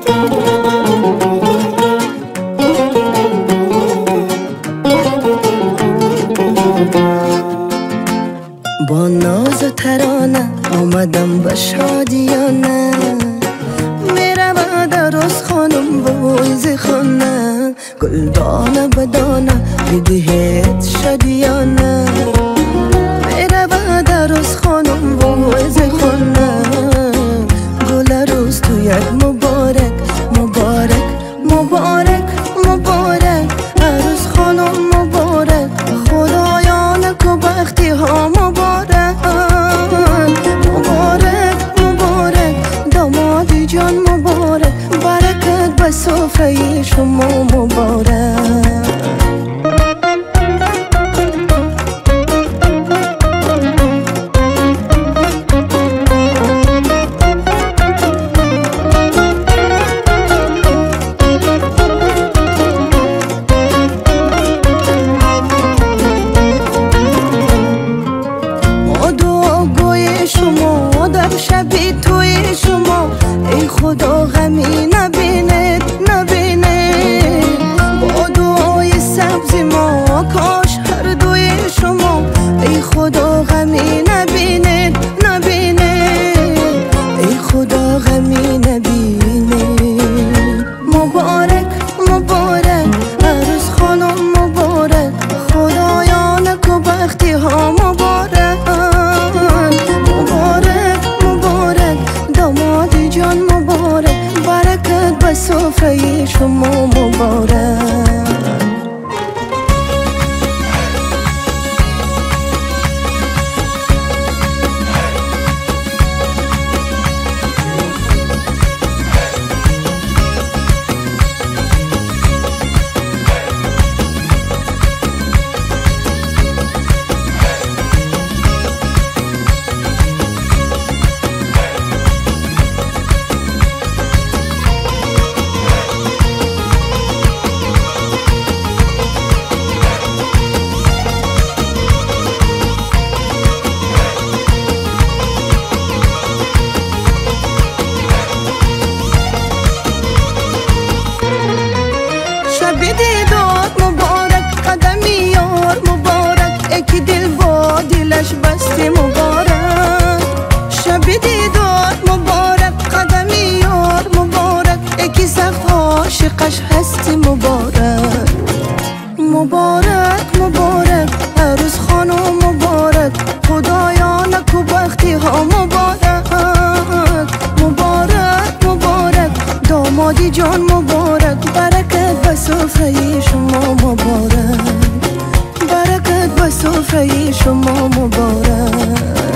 با ناز و ترانه آمدم به شادیانه، میرم درست خانم بویز خانه، گلدانه بدانه بدهید شادیانه. میرم درست خانم بویز خانه، گل روز توید مبارک مبارک مبارک مبارک، عروس خانم مبارک، خدایانه که بختی ها مبارک مبارک مبارک، دامادی جان مبارک، برکت به سفره شما مبارک. شما در شبی توی شما، ای خدا غمی نبینید نبینید، با دعای سبز ما کاش هر دوی شما، ای خدا غمی نبینید نبینید، ای خدا غمی نبینید. مبارک مبارک عروس خانم مبارک، خدایان که بختی ها مبارک مبارک، برکت به سفره شما مبارک. دیدار مبارک، قدمی یار مبارک، اکی دل با دلش بسته مبارک. شب دیدار مبارک، قدمی یار مبارک، اکی سخت عاشقش هست مبارک مبارک مبارک، عروس خانم مبارک، خدایانه که بختی ها مبارک مبارک مبارک، دامادی جان مبارک، برکت به سفره شما مبارک، برکت به سفره شما مبارک.